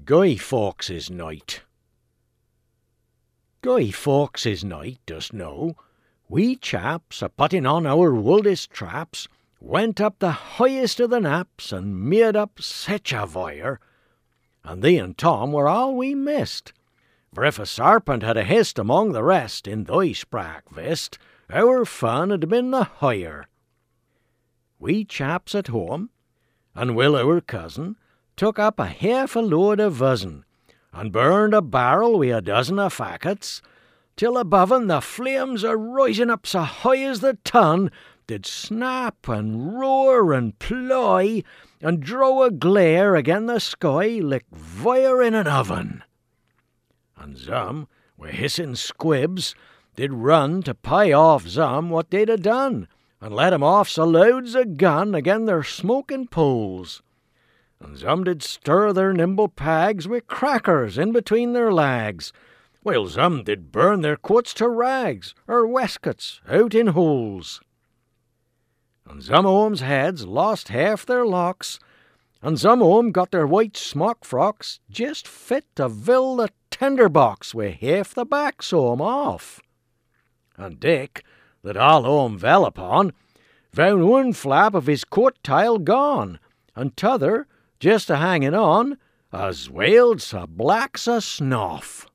Guy Fawkes's Night. Guy Fawkes's night, dost know, we chaps, a-putting on our wooldest traps, went up the highest of the naps, and made up such a fire. And thee and Tom were all we missed, for if a sarpent had a hissed among the rest in thy sprack vest, our fun had been the higher. We chaps at home, and Will our cousin, took up a half a load of vuzzin, and burned a barrel wi' a dozen of fackets, till above 'en the flames a-rising up so high as the tun did snap and roar and ply, and draw a glare again the sky like fire in an oven. And some, wi' hissing squibs, did run to pay off some what they'd a done, and let 'em off so loads a gun again their smoking poles. And some did stir their nimble pags wi' crackers in between their lags, while some did burn their coats to rags, or waistcoats out in holes. And some o' 'em's heads lost half their locks, and some o' 'em got their white smock frocks just fit to fill the tinder box wi' half the backs o' 'em off. And Dick, that all o' 'em fell upon, found one flap of his coat-tail gone, and t'other just a hanging on, as wailed so black's a snoff.